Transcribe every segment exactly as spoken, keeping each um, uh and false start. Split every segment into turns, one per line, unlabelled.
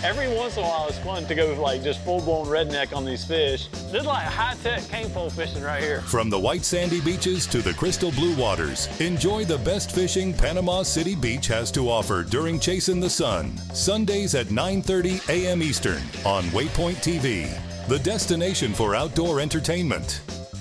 Every once in a while, it's fun to go like just full-blown redneck on these fish. This is like high-tech cane pole fishing right here.
From the white sandy beaches to the crystal blue waters, enjoy the best fishing Panama City Beach has to offer during Chasing the Sun. Sundays at nine thirty a.m. Eastern on Waypoint T V, the destination for outdoor entertainment.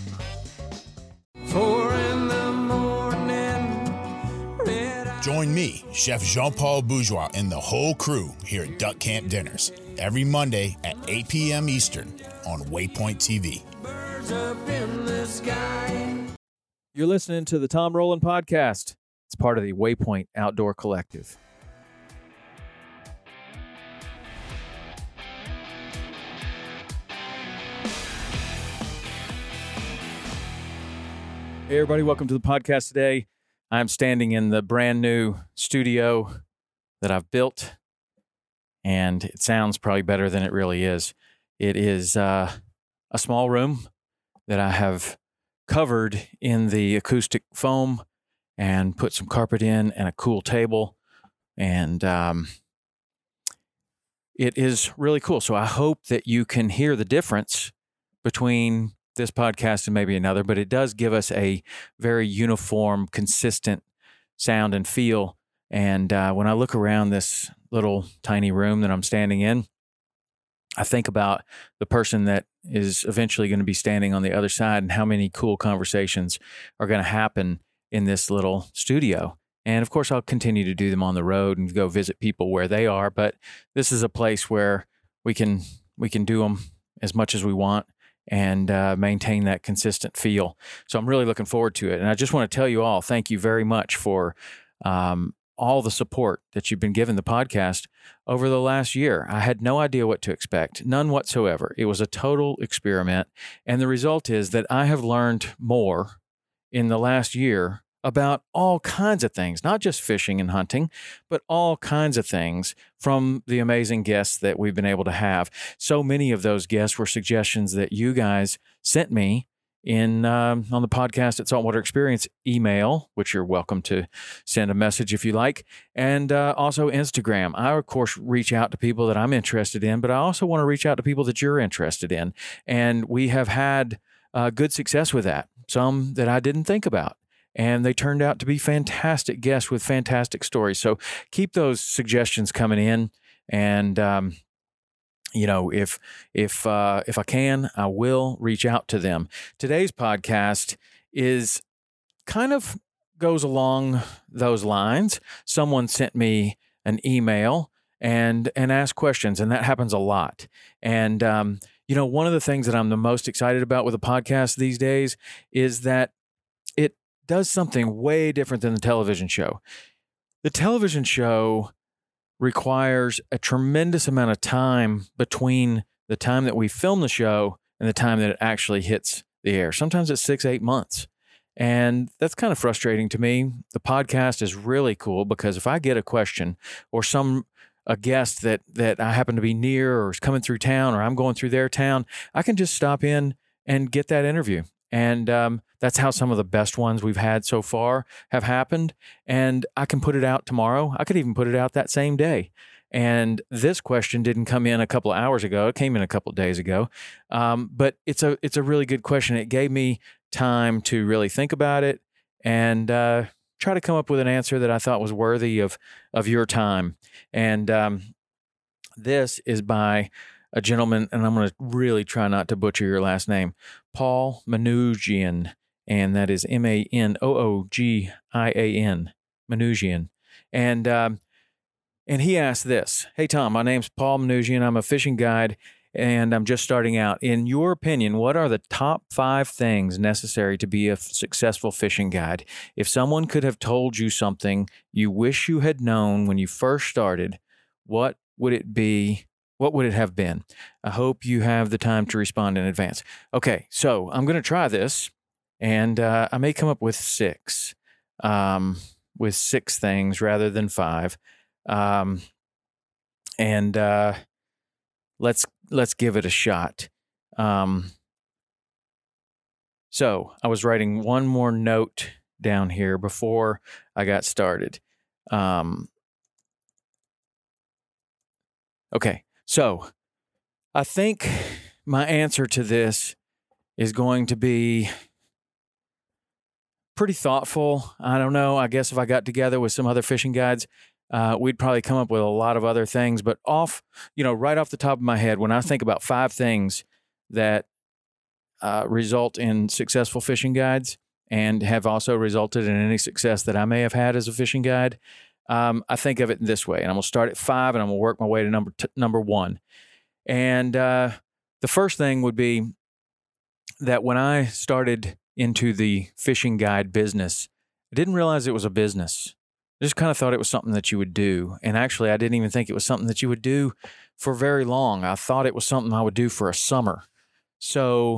Four in the morning.
Join me, Chef Jean-Paul Bourgeois, and the whole crew here at Duck Camp Dinners every Monday at eight p.m. Eastern on Waypoint T V.
Birds up in the sky.
You're listening to the Tom Rowland Podcast. It's part of the Waypoint Outdoor Collective. Hey, everybody. Welcome to the podcast today. I'm standing in the brand new studio that I've built, and it sounds probably better than it really is. It is uh, a small room that I have covered in the acoustic foam and put some carpet in and a cool table, and um, it is really cool. So I hope that you can hear the difference between this podcast and maybe another, but it does give us a very uniform, consistent sound and feel. And uh, when I look around this little tiny room that I'm standing in, I think about the person that is eventually going to be standing on the other side and how many cool conversations are going to happen in this little studio. And of course, I'll continue to do them on the road and go visit people where they are. But this is a place where we can we can do them as much as we want and uh, maintain that consistent feel. So I'm really looking forward to it. And I just want to tell you all, thank you very much for um, all the support that you've been giving the podcast over the last year. I had no idea what to expect, none whatsoever. It was a total experiment. And the result is that I have learned more in the last year about all kinds of things, not just fishing and hunting, but all kinds of things from the amazing guests that we've been able to have. So many of those guests were suggestions that you guys sent me in um, on the podcast at Saltwater Experience email, which you're welcome to send a message if you like, and uh, also Instagram. I, of course, reach out to people that I'm interested in, but I also want to reach out to people that you're interested in. And we have had uh, good success with that, some that I didn't think about. And they turned out to be fantastic guests with fantastic stories. So keep those suggestions coming in. And, um, you know, if if uh, if I can, I will reach out to them. Today's podcast is kind of goes along those lines. Someone sent me an email and and asked questions, and that happens a lot. And, um, you know, one of the things that I'm the most excited about with a podcast these days is that it does something way different than the television show. The television show requires a tremendous amount of time between the time that we film the show and the time that it actually hits the air. Sometimes it's six, eight months. And that's kind of frustrating to me. The podcast is really cool because if I get a question or some a guest that that I happen to be near or is coming through town or I'm going through their town, I can just stop in and get that interview. And um, that's how some of the best ones we've had so far have happened. And I can put it out tomorrow. I could even put it out that same day. And this question didn't come in a couple of hours ago. It came in a couple of days ago. Um, but it's a it's a really good question. It gave me time to really think about it and uh, try to come up with an answer that I thought was worthy of of your time. And um, this is by a gentleman, and I'm going to really try not to butcher your last name, Paul Manoogian, and that is M A N O O G I A N, Manoogian. And um, and he asked this, "Hey, Tom, my name's Paul Manoogian. I'm a fishing guide, and I'm just starting out. In your opinion, what are the top five things necessary to be a successful fishing guide? If someone could have told you something you wish you had known when you first started, what would it be? What would it have been? I hope you have the time to respond in advance." Okay, so I'm going to try this, and uh, I may come up with six, um, with six things rather than five. Um, and uh, let's let's give it a shot. Um, so I was writing one more note down here before I got started. Um, okay. So I think my answer to this is going to be pretty thoughtful. I don't know. I guess if I got together with some other fishing guides, uh, we'd probably come up with a lot of other things. But off, you know, right off the top of my head, when I think about five things that uh, result in successful fishing guides and have also resulted in any success that I may have had as a fishing guide, um, I think of it this way. And I'm going to start at five, and I'm going to work my way to number t- number one. And uh, the first thing would be that when I started into the fishing guide business, I didn't realize it was a business. I just kind of thought it was something that you would do. And actually, I didn't even think it was something that you would do for very long. I thought it was something I would do for a summer. So,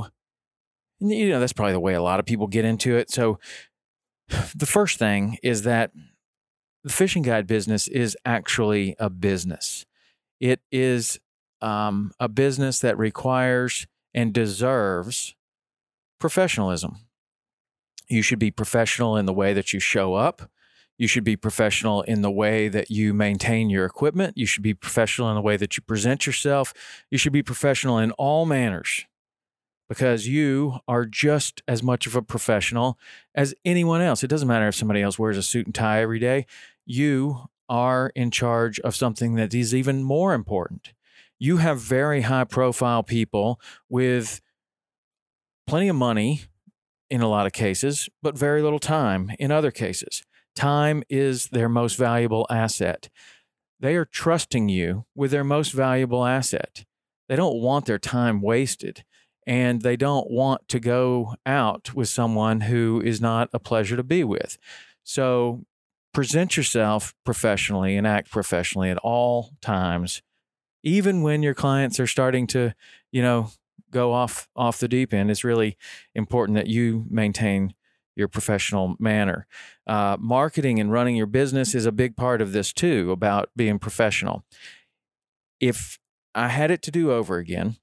you know, that's probably the way a lot of people get into it. So the first thing is that the fishing guide business is actually a business. It is um, a business that requires and deserves professionalism. You should be professional in the way that you show up. You should be professional in the way that you maintain your equipment. You should be professional in the way that you present yourself. You should be professional in all manners, because you are just as much of a professional as anyone else. It doesn't matter if somebody else wears a suit and tie every day. You are in charge of something that is even more important. You have very high profile people with plenty of money in a lot of cases, but very little time in other cases. Time is their most valuable asset. They are trusting you with their most valuable asset. They don't want their time wasted, and they don't want to go out with someone who is not a pleasure to be with. So present yourself professionally and act professionally at all times, even when your clients are starting to, you know, go off off the deep end. It's really important that you maintain your professional manner. Uh, marketing and running your business is a big part of this too, about being professional. If I had it to do over again,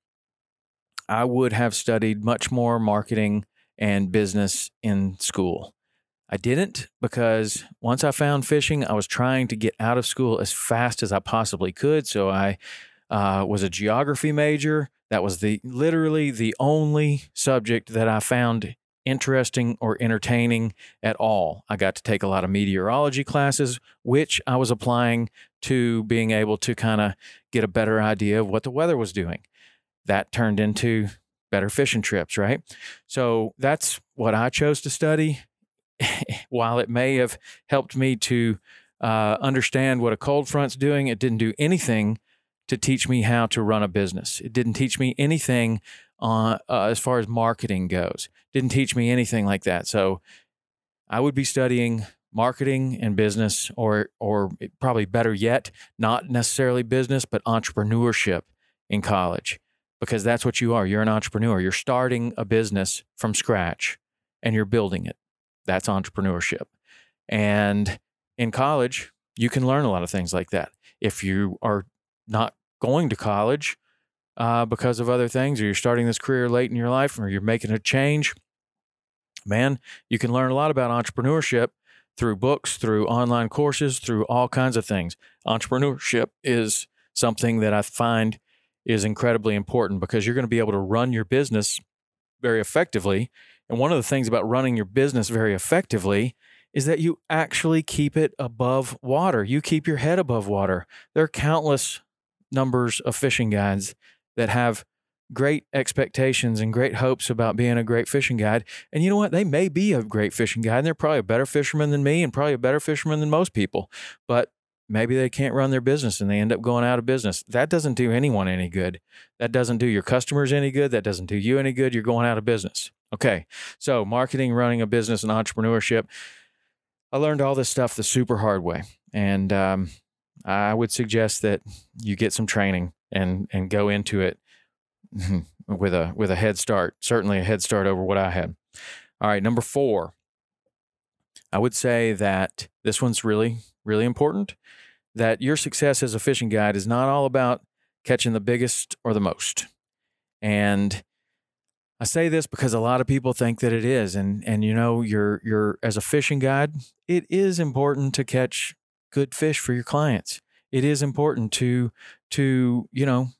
I would have studied much more marketing and business in school. I didn't, because once I found fishing, I was trying to get out of school as fast as I possibly could. So I uh, was a geography major. That was the literally the only subject that I found interesting or entertaining at all. I got to take a lot of meteorology classes, which I was applying to being able to kind of get a better idea of what the weather was doing. That turned into better fishing trips, right? So that's what I chose to study. While it may have helped me to uh, understand what a cold front's doing, it didn't do anything to teach me how to run a business. It didn't teach me anything on, uh, as far as marketing goes. Didn't teach me anything like that. So I would be studying marketing and business, or or probably better yet, not necessarily business, but entrepreneurship in college, because that's what you are. You're an entrepreneur. You're starting a business from scratch and you're building it. That's entrepreneurship. And in college, you can learn a lot of things like that. If you are not going to college uh, because of other things, or you're starting this career late in your life, or you're making a change, man, you can learn a lot about entrepreneurship through books, through online courses, through all kinds of things. Entrepreneurship is something that I find is incredibly important, because you're going to be able to run your business very effectively. And one of the things about running your business very effectively is that you actually keep it above water. You keep your head above water. There are countless numbers of fishing guides that have great expectations and great hopes about being a great fishing guide. And you know what? They may be a great fishing guide, and they're probably a better fisherman than me, and probably a better fisherman than most people. But maybe they can't run their business and they end up going out of business. That doesn't do anyone any good. That doesn't do your customers any good. That doesn't do you any good. You're going out of business. Okay. So marketing, running a business, and entrepreneurship. I learned all this stuff the super hard way. And um, I would suggest that you get some training and and go into it with a with a head start, certainly a head start over what I had. All right, number four. I would say that this one's really, really important, that your success as a fishing guide is not all about catching the biggest or the most. And I say this because a lot of people think that it is. And, and you know, you're, you're, as a fishing guide, it is important to catch good fish for your clients. It is important to, to, you know,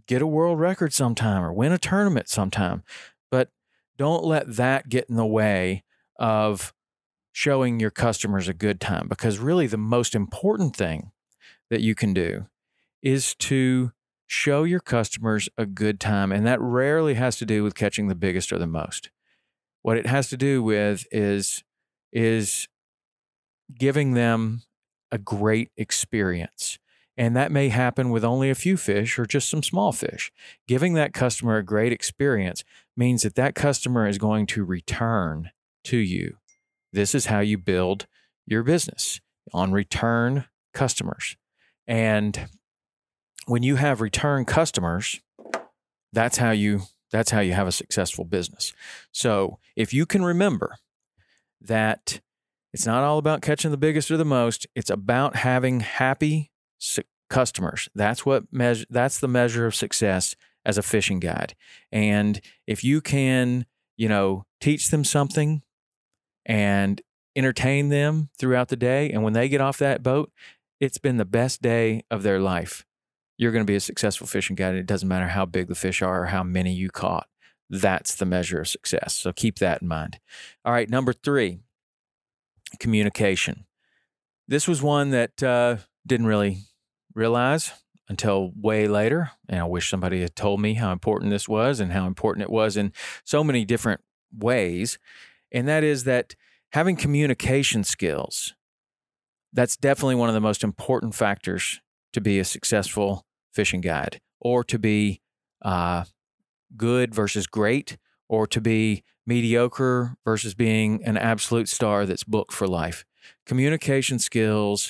get a world record sometime or win a tournament sometime. But don't let that get in the way of showing your customers a good time, because really the most important thing that you can do is to show your customers a good time. And that rarely has to do with catching the biggest or the most. What it has to do with is, is giving them a great experience. And that may happen with only a few fish or just some small fish. Giving that customer a great experience means that that customer is going to return to you. This is how you build your business, on return customers. And when you have return customers, that's how you that's how you have a successful business. So if you can remember that it's not all about catching the biggest or the most, it's about having happy su- customers. That's what measure that's the measure of success as a fishing guide. And if you can, you know, teach them something and entertain them throughout the day, and when they get off that boat, it's been the best day of their life, you're going to be a successful fishing guide. And it doesn't matter how big the fish are or how many you caught. That's the measure of success. So keep that in mind. All right, number three, communication. This was one that uh, didn't really realize until way later. And I wish somebody had told me how important this was and how important it was in so many different ways. And that is that having communication skills, that's definitely one of the most important factors to be a successful fishing guide, or to be uh, good versus great, or to be mediocre versus being an absolute star that's booked for life. Communication skills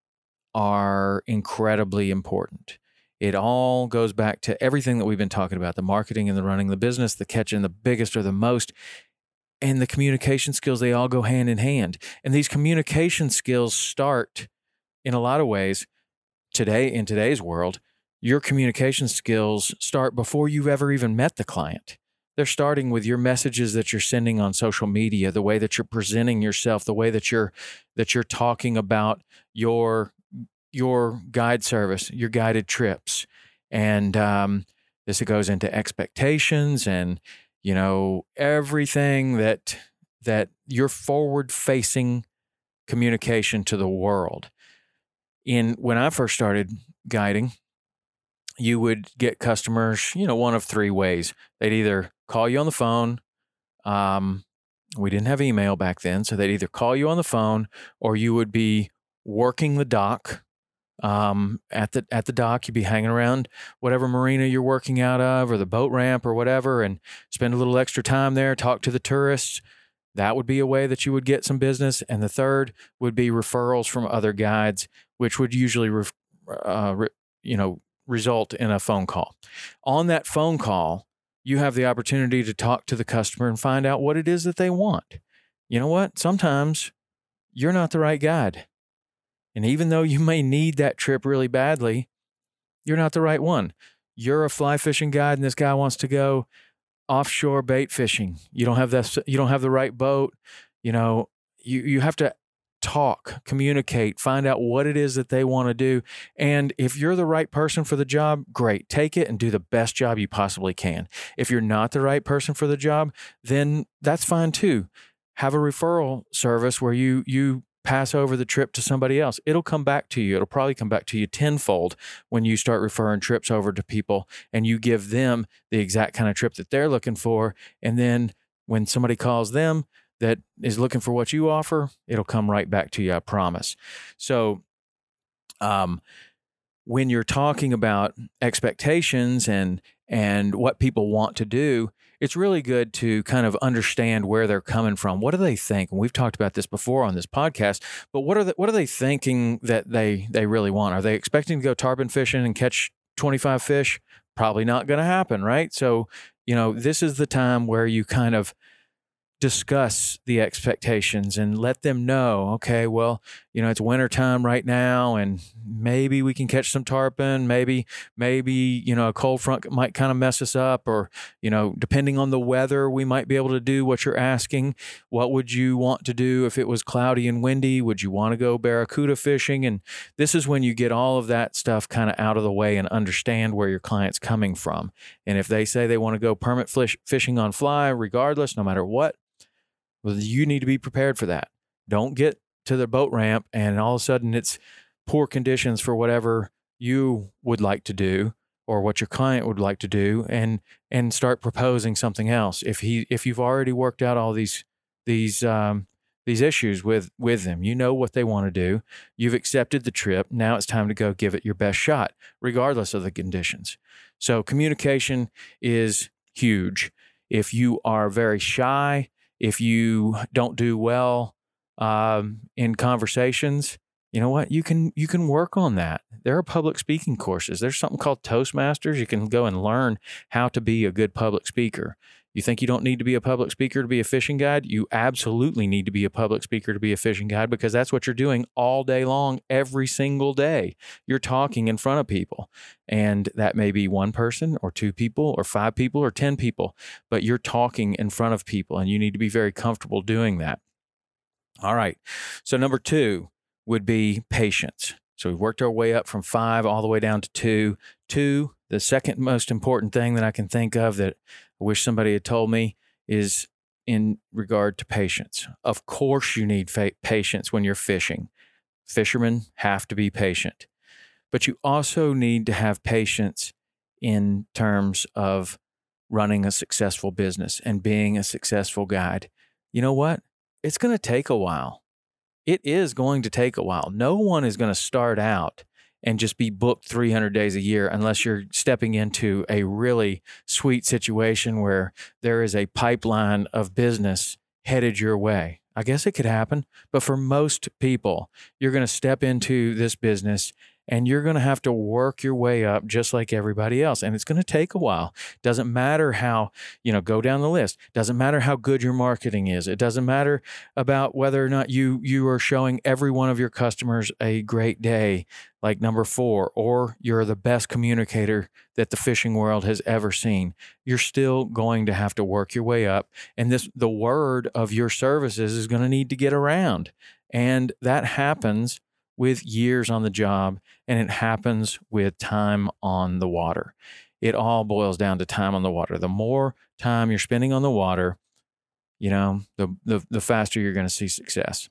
are incredibly important. It all goes back to everything that we've been talking about, the marketing and the running the business, the catching the biggest or the most, and the communication skills. They all go hand in hand. And these communication skills start in a lot of ways today, in today's world. Your communication skills start before you've ever even met the client. They're starting with your messages that you're sending on social media, the way that you're presenting yourself, the way that you're that you're talking about your your guide service, your guided trips. And um, this goes into expectations and, you know, everything that that your forward-facing communication to the world. In when I first started guiding, you would get customers, you know, one of three ways. They'd either call you on the phone. Um, we didn't have email back then, so they'd either call you on the phone, or you would be working the dock. Um, at the at the dock, you'd be hanging around whatever marina you're working out of, or the boat ramp or whatever, and spend a little extra time there, talk to the tourists. That would be a way that you would get some business. And the third would be referrals from other guides, which would usually, ref, uh, re, you know, result in a phone call. On that phone call, you have the opportunity to talk to the customer and find out what it is that they want. You know what? Sometimes you're not the right guide. And even though you may need that trip really badly, you're not the right one. You're a fly fishing guide, and this guy wants to go offshore bait fishing. You don't have that. You don't have the right boat. You know, you, you have to talk, communicate, find out what it is that they want to do. And if you're the right person for the job, great. Take it and do the best job you possibly can. If you're not the right person for the job, then that's fine too. Have a referral service where you you pass over the trip to somebody else. It'll come back to you. It'll probably come back to you tenfold when you start referring trips over to people and you give them the exact kind of trip that they're looking for. And then when somebody calls them that is looking for what you offer, it'll come right back to you, I promise. So um, when you're talking about expectations and and what people want to do, it's really good to kind of understand where they're coming from. What do they think? And we've talked about this before on this podcast, but what are the, what are they thinking that they, they really want? Are they expecting to go tarpon fishing and catch twenty-five fish? Probably not going to happen, right? So, you know, this is the time where you kind of discuss the expectations and let them know, okay, well, you know, it's wintertime right now and maybe we can catch some tarpon. Maybe, maybe, you know, a cold front might kind of mess us up, or, you know, depending on the weather, we might be able to do what you're asking. What would you want to do if it was cloudy and windy? Would you want to go barracuda fishing? And this is when you get all of that stuff kind of out of the way and understand where your client's coming from. And if they say they want to go permit fish, fishing on fly, regardless, no matter what, well, you need to be prepared for that. Don't get to the boat ramp and all of a sudden it's poor conditions for whatever you would like to do or what your client would like to do, and and start proposing something else. If he if you've already worked out all these these um, these issues with with them, you know what they want to do. You've accepted the trip. Now it's time to go give it your best shot, regardless of the conditions. So communication is huge. If you are very shy, if you don't do well um, in conversations, you know what? You can you can work on that. There are public speaking courses. There's something called Toastmasters. You can go and learn how to be a good public speaker. You think you don't need to be a public speaker to be a fishing guide? You absolutely need to be a public speaker to be a fishing guide, because that's what you're doing all day long, every single day. You're talking in front of people, and that may be one person or two people or five people or ten people, but you're talking in front of people, and you need to be very comfortable doing that. All right. So number two would be patience. So we've worked our way up from five all the way down to two. Two, the second most important thing that I can think of that I wish somebody had told me is in regard to patience. Of course you need fa- patience when you're fishing. Fishermen have to be patient. But you also need to have patience in terms of running a successful business and being a successful guide. You know what? It's going to take a while. It is going to take a while. No one is going to start out and just be booked three hundred days a year unless you're stepping into a really sweet situation where there is a pipeline of business headed your way. I guess it could happen, but for most people, you're going to step into this business and you're going to have to work your way up just like everybody else. And it's going to take a while. Doesn't matter how, you know, go down the list. Doesn't matter how good your marketing is. It doesn't matter about whether or not you, you are showing every one of your customers a great day, like number four, or you're the best communicator that the fishing world has ever seen. You're still going to have to work your way up. And this, the word of your services is going to need to get around. And that happens with years on the job, and it happens with time on the water. It all boils down to time on the water. The more time you're spending on the water, you know, the the, the faster you're going to see success.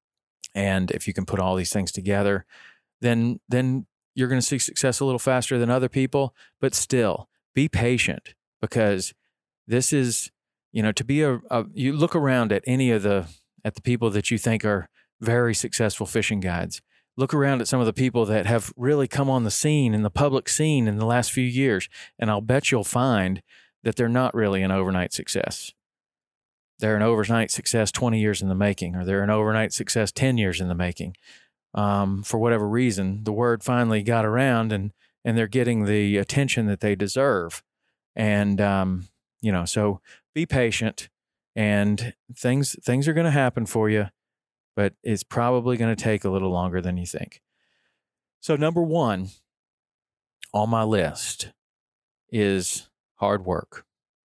And if you can put all these things together, then then you're going to see success a little faster than other people. But still, be patient, because this is, you know, to be a, a you look around at any of the at the people that you think are very successful fishing guides. Look around at some of the people that have really come on the scene, in the public scene, in the last few years, and I'll bet you'll find that they're not really an overnight success. They're an overnight success twenty years in the making, or they're an overnight success ten years in the making. Um, for whatever reason, the word finally got around, and and they're getting the attention that they deserve. And um, you know, so be patient, and things things are going to happen for you. But it's probably going to take a little longer than you think. So number one on my list is hard work.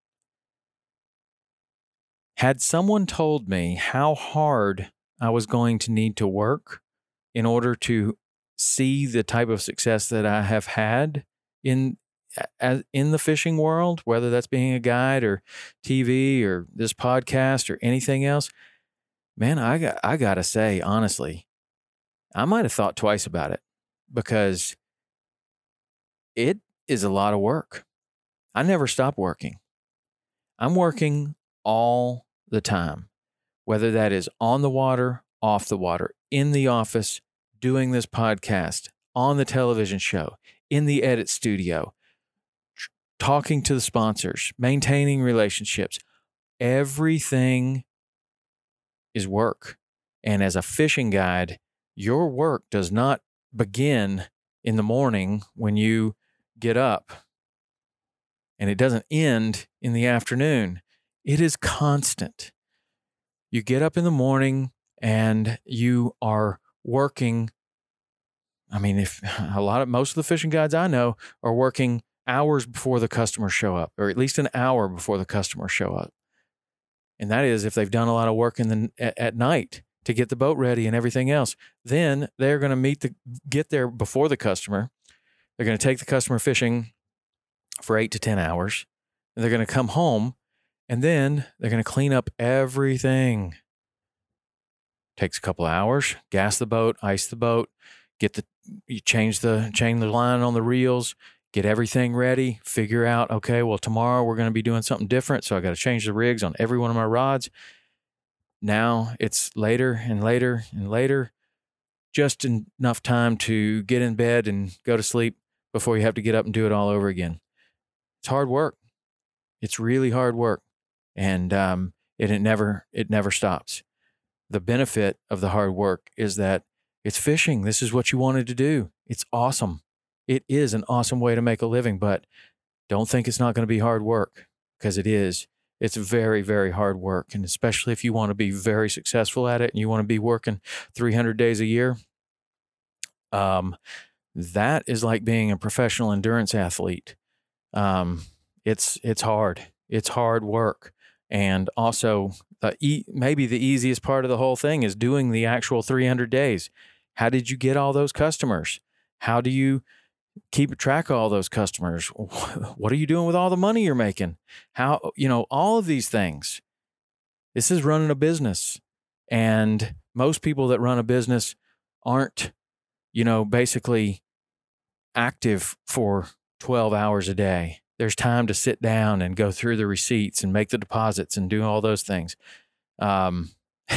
Had someone told me how hard I was going to need to work in order to see the type of success that I have had in as in the fishing world, whether that's being a guide or T V or this podcast or anything else, man, I got I gotta say, honestly, I might have thought twice about it, because it is a lot of work. I never stop working. I'm working all the time, whether that is on the water, off the water, in the office, doing this podcast, on the television show, in the edit studio, tr- talking to the sponsors, maintaining relationships. Everything is work. And as a fishing guide, your work does not begin in the morning when you get up, and it doesn't end in the afternoon. It is constant. you get up in the morning and you are working. I mean, if a lot of, most of the fishing guides I know are working hours before the customers show up, or at least an hour before the customers show up. And that is if they've done a lot of work in the, at, at night to get the boat ready and everything else. Then they're going to meet the, get there before the customer. They're going to take the customer fishing for eight to ten hours. And they're going to come home, and then they're going to clean up everything. Takes a couple of hours, gas the boat, ice the boat, get the, you change the, change the line on the reels, get everything ready, figure out, okay, well, tomorrow we're going to be doing something different. So I got to change the rigs on every one of my rods. Now it's later and later and later, just enough time to get in bed and go to sleep before you have to get up and do it all over again. It's hard work. It's really hard work. And, um, it, it never, it never stops. The benefit of the hard work is that it's fishing. This is what you wanted to do. It's awesome. It is an awesome way to make a living, but don't think it's not going to be hard work, because it is. It's very, very hard work. And especially if you want to be very successful at it and you want to be working three hundred days a year, um, that is like being a professional endurance athlete. Um, it's, it's hard. It's hard work. And also the e- maybe the easiest part of the whole thing is doing the actual three hundred days. How did you get all those customers? How do you keep track of all those customers? What are you doing with all the money you're making? How, you know, all of these things. This is running a business. And most people that run a business aren't, you know, basically active for twelve hours a day. There's time to sit down and go through the receipts and make the deposits and do all those things. Um,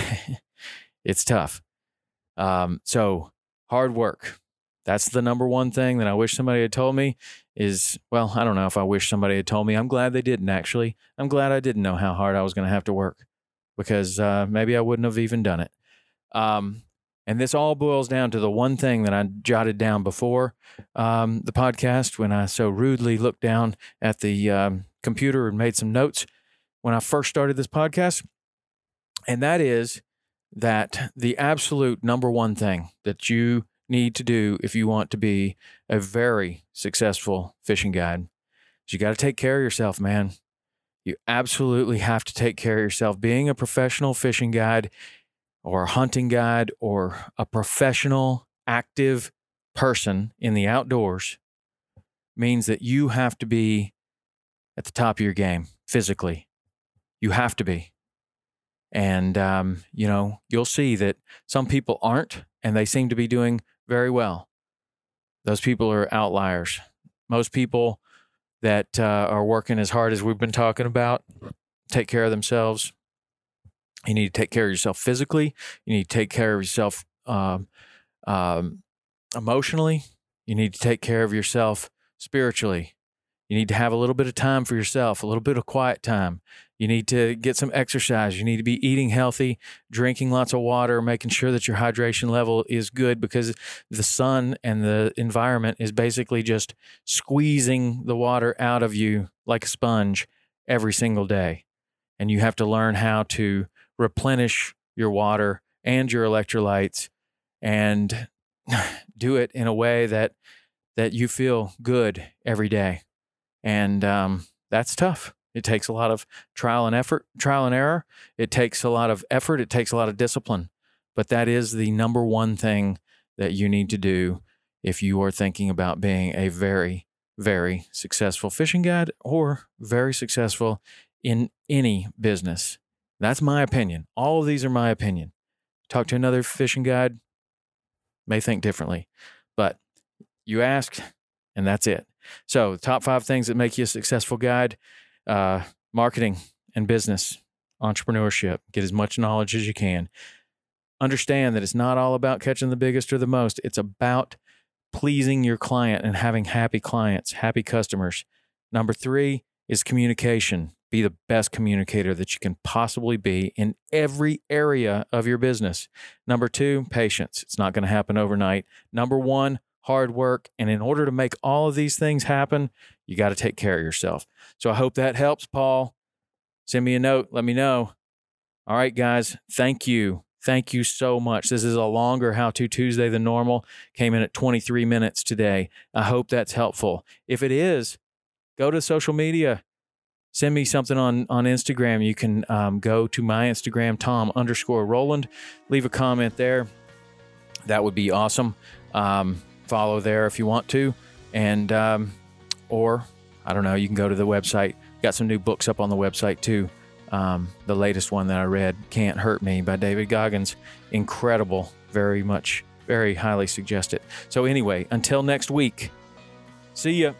it's tough. Um, so hard work. That's the number one thing that I wish somebody had told me is, well, I don't know if I wish somebody had told me. I'm glad they didn't, actually. I'm glad I didn't know how hard I was going to have to work, because uh, maybe I wouldn't have even done it. Um, and this all boils down to the one thing that I jotted down before um, the podcast when I so rudely looked down at the um, computer and made some notes when I first started this podcast. And that is that the absolute number one thing that you need to do if you want to be a very successful fishing guide is you got to take care of yourself, man. You absolutely have to take care of yourself. Being a professional fishing guide or a hunting guide or a professional active person in the outdoors means that you have to be at the top of your game physically. You have to be. And, um, you know, you'll see that some people aren't, and they seem to be doing very well. Those people are outliers. Most people that uh, are working as hard as we've been talking about take care of themselves. You need to take care of yourself physically. You need to take care of yourself um, um, emotionally. You need to take care of yourself spiritually. You need to have a little bit of time for yourself, a little bit of quiet time. You need to get some exercise. You need to be eating healthy, drinking lots of water, making sure that your hydration level is good, because the sun and the environment is basically just squeezing the water out of you like a sponge every single day. And you have to learn how to replenish your water and your electrolytes and do it in a way that that you feel good every day. And um, that's tough. It takes a lot of trial and effort, trial and error. It takes a lot of effort. It takes a lot of discipline. But that is the number one thing that you need to do if you are thinking about being a very, very successful fishing guide or very successful in any business. That's my opinion. All of these are my opinion. Talk to another fishing guide, may think differently. But you asked, and that's it. So the top five things that make you a successful guide: uh, marketing and business, entrepreneurship. Get as much knowledge as you can. Understand that it's not all about catching the biggest or the most. It's about pleasing your client and having happy clients, happy customers. Number three is communication. Be the best communicator that you can possibly be in every area of your business. Number two, patience. It's not going to happen overnight. Number one, hard work. And in order to make all of these things happen, you got to take care of yourself. So I hope that helps, Paul. Send me a note. Let me know. All right, guys, thank you. Thank you so much. This is a longer How To Tuesday than normal. Came in at twenty-three minutes today. I hope that's helpful. If it is, go to social media. Send me something on, on Instagram. You can um, go to my Instagram, Tom underscore Rowland. Leave a comment there. That would be awesome. Um, follow there if you want to. And, um, or, I don't know, you can go to the website. Got some new books up on the website too. Um, the latest one that I read, Can't Hurt Me by David Goggins. Incredible. Very much, very highly suggest it. So anyway, until next week, see ya.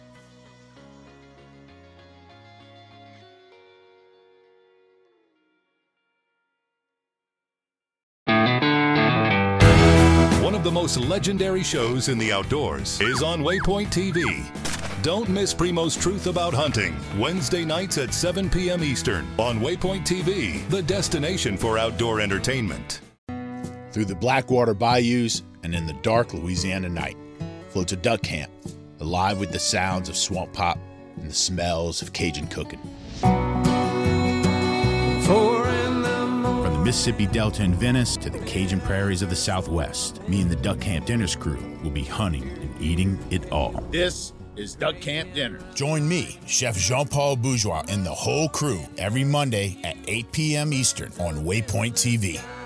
One of the most legendary shows in the outdoors is on Waypoint T V. Don't miss Primo's Truth About Hunting, Wednesday nights at seven p.m. Eastern on Waypoint T V, the destination for outdoor entertainment.
Through the Blackwater bayous and in the dark Louisiana night floats a duck camp, alive with the sounds of swamp pop and the smells of Cajun cooking.
Four in the morning.
From the Mississippi Delta in Venice to the Cajun prairies of the Southwest, me and the Duck Camp Dinners crew will be hunting and eating it all. This is Duck Camp Dinner. Join me, Chef Jean-Paul Bourgeois, and the whole crew every Monday at eight p.m. Eastern on Waypoint T V.